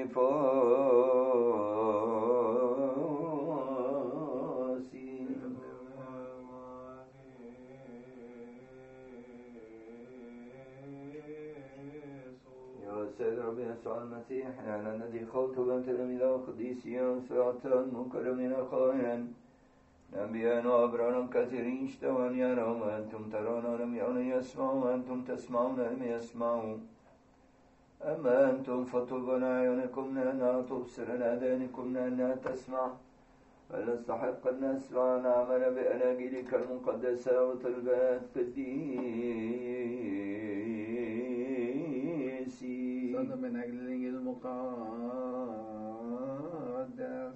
نفاسي. يا سيد ربي يسوع المسيح يعني الذي خوت بنت الأميلة قديسيا سرعة مكرمين خائن أنبياء وأبرار كثيرين اشتهوا أن يروا وأنتم ترون ولم يروا يسمعوا وأنتم تسمعون ولم يسمعوا. أما أنتم فطوبى أعينكم لأنها تبصر آذانكم لأنها تسمع. فلنستحق أن نسمع ونعمل بأناجيلك المقدسة وطلبات قديسي. صلوا من أجل الإنجيل المقدس.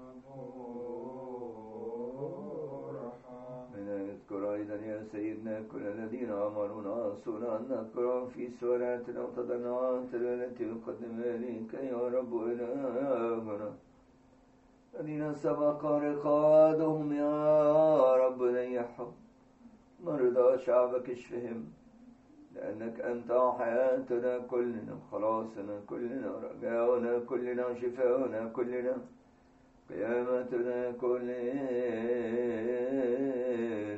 نذكر أيضا يا سيدنا كل الذين أمرونا أصونا أن نذكرهم في سوراتنا وتضنعاتنا التي نقدم إليك يا رب إلهنا، الذين سبق رقادهم يا رب نيحهم. مرضى شعبك اشفهم، لأنك أنت حياتنا كلنا، خلاصنا كلنا، رجاؤنا كلنا، شفاؤنا كلنا، قيامتنا كلنا.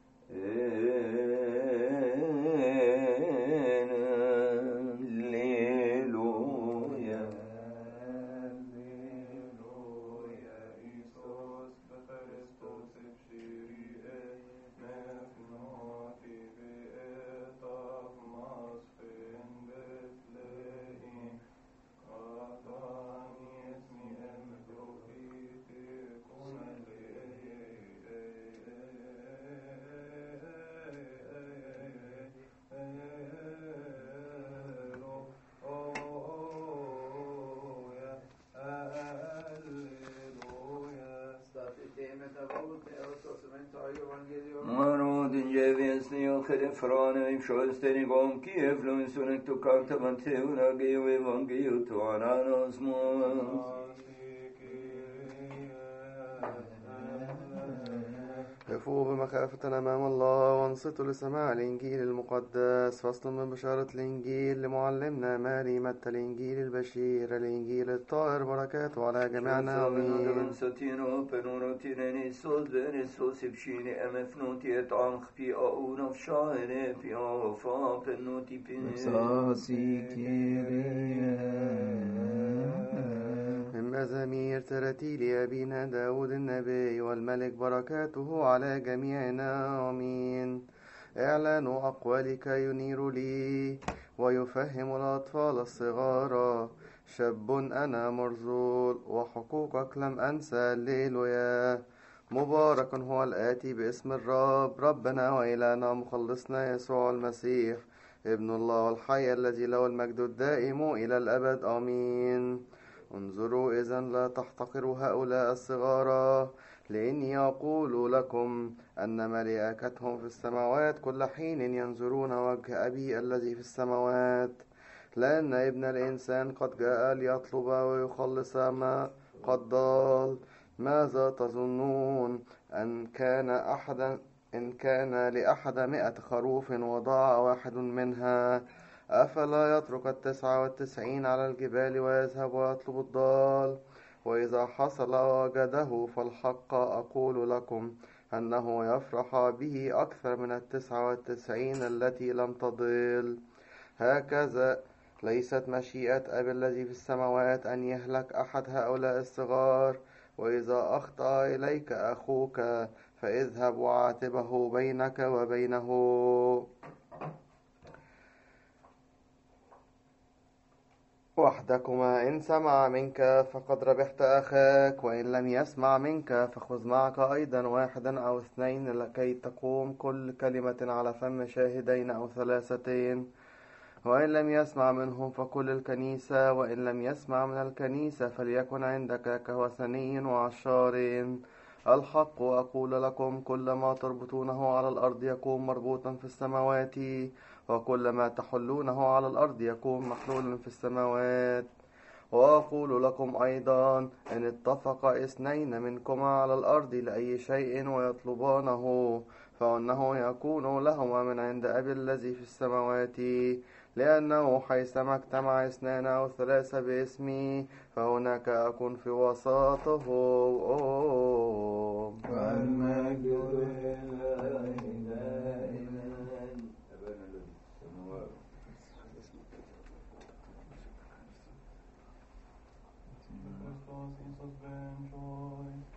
Frane sjølstendig om Kiev, sånn at du kan ta man til å lage evangeliet og ananas mål. كفوا بمخافة أمام الله وانصتوا لسماع الإنجيل المقدس. فصل من بشارة الإنجيل لمعلمنا ماري متى الإنجيل البشير الإنجيل الطاهر بركاته على جميعنا آمين. من مزامير تراتيل أبينا داود النبي والملك بركاته على جميعنا آمين. إعلان أقوالك ينير لي ويفهم الأطفال الصغار. شاب أنا مرذول وحقوقك لم أنسى الليلويا. مبارك هو الآتي باسم الرب ربنا وإلهنا مخلصنا يسوع المسيح ابن الله الحي الذي له المجد الدائم إلى الأبد آمين. انظروا إذن لا تحتقروا هؤلاء الصغار، لإني أقول لكم أن ملائكتهم في السماوات كل حين ينظرون وجه أبي الذي في السماوات. لأن ابن الإنسان قد جاء ليطلب ويخلص ما قد ضل. ماذا تظنون؟ إن كان لأحد 100 خروف وضاع واحد منها، أفلا يترك 99 على الجبال ويذهب ويطلب الضال؟ وإذا حصل وجده فالحق أقول لكم أنه يفرح به أكثر من 99 التي لم تضل. هكذا ليست مشيئة أبي الذي في السماوات أن يهلك أحد هؤلاء الصغار. وإذا أخطأ إليك أخوك فاذهب وعاتبه بينك وبينه. وحدكما إن سمع منك فقد ربحت أخاك، وإن لم يسمع منك فخذ معك أيضا 1 أو 2 لكي تقوم كل كلمة على فم 2 أو 3. وإن لم يسمع منهم فكل الكنيسة، وإن لم يسمع من الكنيسة فليكن عندك كوثني وعشار. الحق أقول لكم كل ما تربطونه على الأرض يكون مربوطا في السماوات، وكل ما تحلونه على الأرض يكون محلولا في السماوات. وأقول لكم أيضا إن اتفق 2 منكما على الأرض لأي شيء ويطلبانه فإنه يكون لهما من عند أبي الذي في السماوات. لأنه حيثما اجتمع 2 أو 3 باسمي فهناك أكون في وسطهم. والمجد لله دائما أبانا الذي في السماوات. Christos Jesus bencho